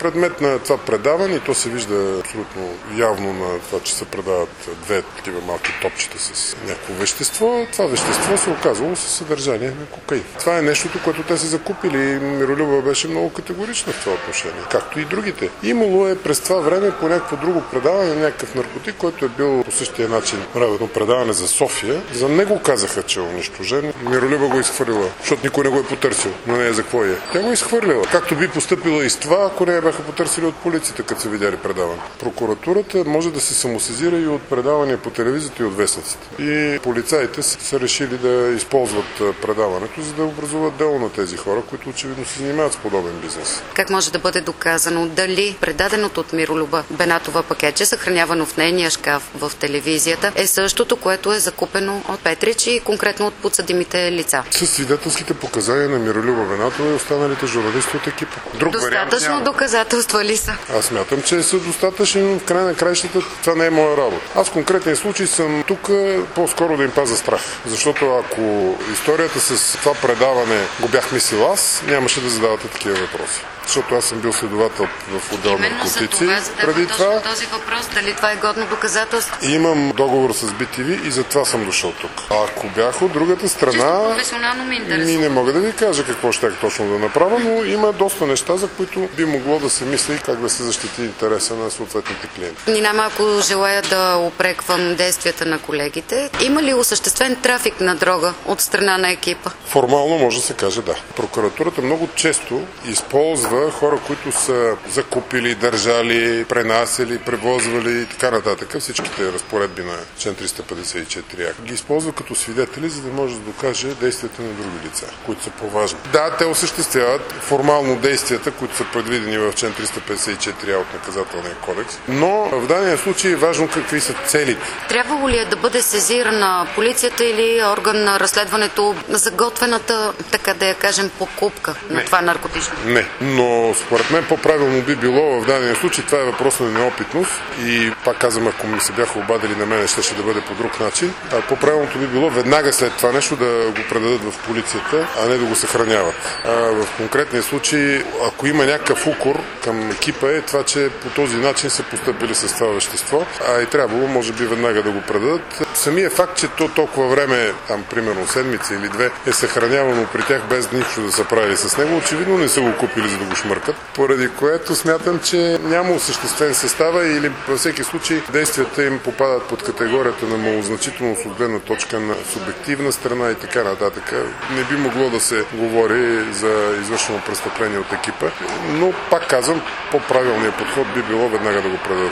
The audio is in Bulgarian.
Предмет на това предаване, и то се вижда абсолютно явно на това, че се предават две такива малки топчета с някакво вещество. Това вещество се оказало със съдържание на кокаин. Това е нещото, което те са закупили. Миролюбова беше много категорична в това отношение, както и другите. Имало е през това време по някакво друго предаване, някакъв наркотик, който е бил по същия начин правено предаване за София. За него казаха, че е унищожен. Миролюбова го изхвърлила, защото никой не го е потърсил. Но не е за какво е. Тя го изхвърлила. Както би постъпила и с това, ако не я бяха потърсили от полицията, като са видяли предаване. Прокуратурата може да се самосезира и от предавания по телевизията и от вестниците. И полицаите са решили да използват предаването, за да образуват дело на тези хора, които очевидно се занимават с подобен бизнес. Как може да бъде доказано дали предаденото от Миролюба Бенатова пакетче, съхранявано в нейния шкаф в телевизията, е същото, което е закупено от Петрич и конкретно от подсъдимите лица? С свидетелските показания на Миролюба Бенатова и останалите журналисти от екипа. Достатъчно доказателства ли са? Аз смятам, че са достатъчни, но в край на краищата това не е моя работа. Аз в конкретния случай съм тук по-скоро да им пазя страх. Защото ако историята с това предаване го бях мислил аз, нямаше да задавате такива въпроси. Защото аз съм бил следовател в отдел наркотици. Преди това този въпрос, дали това е годно доказателство? Имам договор с BTV и затова съм дошъл тук. А ако бях от другата страна, професионално ме интересува. не мога да ви кажа какво ще точно да направя, но има доста неща, за които би могло да се мисли и как да се защити интереса на съответните клиенти. Ни най-малко желая да упреквам действията на колегите. Има ли осъществен трафик на дрога от страна на екипа? Формално може да се каже да. Прокуратурата много често използва хора, които са закупили, държали, пренасели, превозвали и така нататък. Всичките разпоредби на член 354 ги използва като свидетели, за да може да докаже действията на други лица, които са по-важни. Да, те осъществяват формално действията, които са предвидени в член 354 от Наказателния кодекс, но в дадения случай е важно какви са целите. Трябвало ли е да бъде сезирана полицията или орган на разследването за готвената, така да я кажем, покупка на това наркотично? Не, но според мен по-правилно би било в дадения случай, това е въпрос на неопитност и пак казвам, ако ми се бяха обадили на мен, ще да бъде по друг начин. По-правилното би било веднага след това нещо да го предадат в полицията, а не да го съхраняват. В конкретния случай, ако има някакъв укор към екипа, е това, че по този начин са постъпили с това вещество, и трябвало, може би, веднага да го предадат. Самия факт, че то толкова време, там примерно седмица или две, е съхранявано при тях без нищо да са правили с него, очевидно не са го купили, за да го шмъркат, поради което смятам, че няма осъществен състава или във всеки случай действията им попадат под категорията на малозначителност от гледна точка на субективна страна и така нататък. Не би могло да се говори за извършено престъпление от екипа, но пак казвам, по-правилният подход би било веднага да го предадат